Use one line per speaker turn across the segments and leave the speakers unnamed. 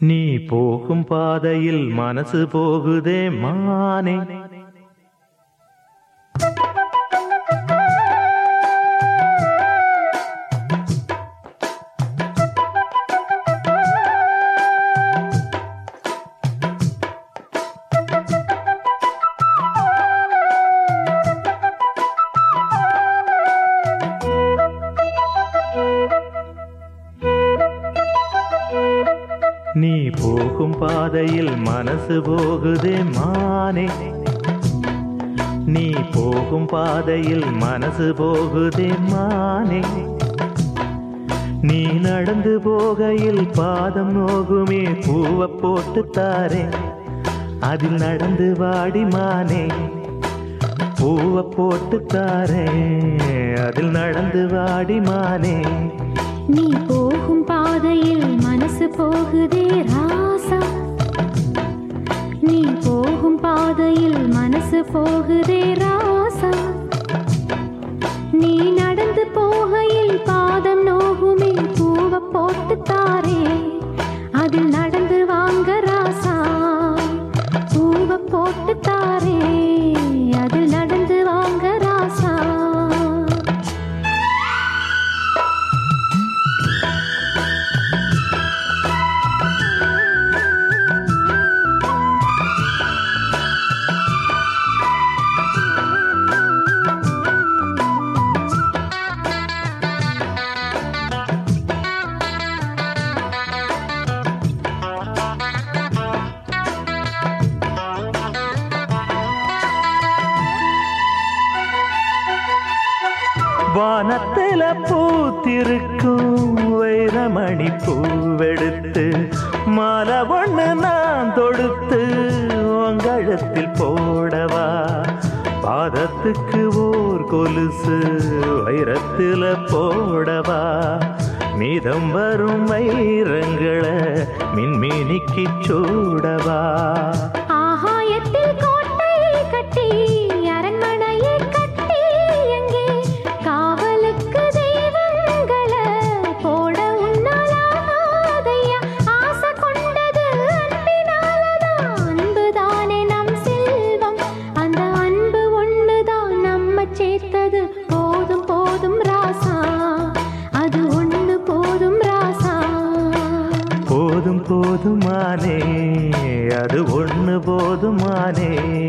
நீ போகும் பாதையில் மனசு போகுதே மானே. நீ போகும் பாதையில் மனசு போகுதே மானே. நீ போகும் பாதையில் மனசு போகுதே மானே. நீ நடந்து போகையில் பாதம் நோகுமே பூவை போட்டு தாரே. அதில் நடந்து வாடி மானே. பூவை போட்டு தாரே. அதில் நடந்து வாடி மானே.
நீ போகும் பாதையில் மனசு போகுதே ராசா. நீ போகும் பாதையில் மனசு போகுதே ராசா. நீ நடந்து போகையில் பாதம் நோகுமே பூவை போட்டு தாரே. அதில் நடந்து வாங்க ராசா. பூவை போட்டு தாரே. அதில் நடந்து வாங்க ராசா.
வானத்தில பூத்திருக்கும் வைரமணி பூவெடுத்து மாலை ஒண்ணு நான் தொடுத்து உங்கழத்தில் போடவா. பாதத்துக்கு ஓர் கொலுசு வைரத்தில போடவா. மீதம் வரும் வைரங்களை மின்மினிக்கு சூடவா.
ஆகாயத்தில் கோட்டை கட்டி அரண்மனையை கட்டி எங்கே காவலுக்கு தெய்வங்களை போட உன்னாலாதையா. ஆசை கொண்டது அன்பினாலதான். அன்புதானே நம் செல்வம். அந்த அன்பு ஒண்ணுதான் நம்ம சேர்த்தது. போதும் போதும் ராசா. அது ஒண்ணு போதும் ராசா.
போதும் போதுமானே. அது ஒண்ணு போதுமானே.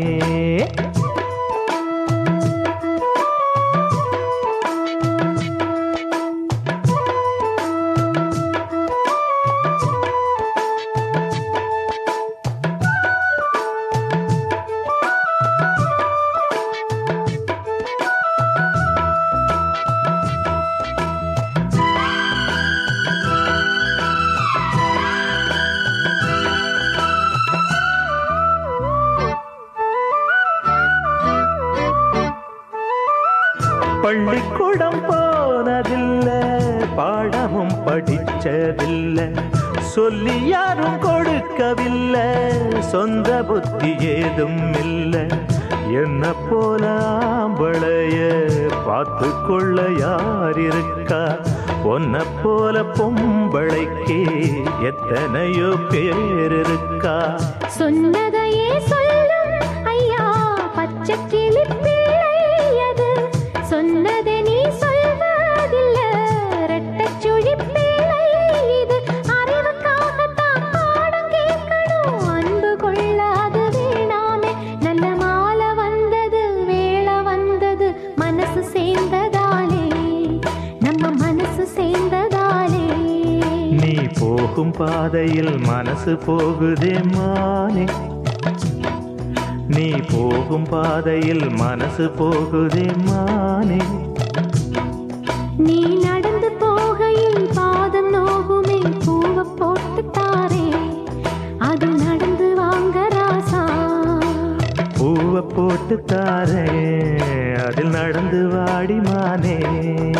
பள்ளிக்கூடம் போனதில்லை. பாடமும் படிச்சதில்லை. சொல்லி யாரும் கொடுக்கவில்லை. சொந்த புத்தி ஏதும் இல்லை. என்ன போல ஆம்பளைய பார்த்து கொள்ள யார் இருக்கா. ஒன்ன போல பொம்பளைக்கு எத்தனையோ பேர் இருக்கா.
சொன்னதையே சொல்லும் ஐயா பச்சை கிளி பிள்ளையது. சொன்னதை நீ சொல்வதில்ல ரெட்டச்சுழி பிள்ளை இது. அறிவுக்காகத்தான் பாடம் கேட்கணும். அன்பு கொள்ளாது வேணாமே. நல்ல மாலை வந்தது வேளை வந்தது. மனசு சேர்ந்ததாலே நம்ம மனசு சேர்ந்ததாலே.
நீ போகும் பாதையில் மனசு போகுதே மானே. நீ போகும் பாதையில் மனசு போகுதே மானே.
நீ நடந்து போகையில் பாதம் நோகுமே பூவை போட்டு தாரே. அது நடந்து வாங்க ராசா.
பூவை போட்டு தாரே. அதில் நடந்து வாடி மானே.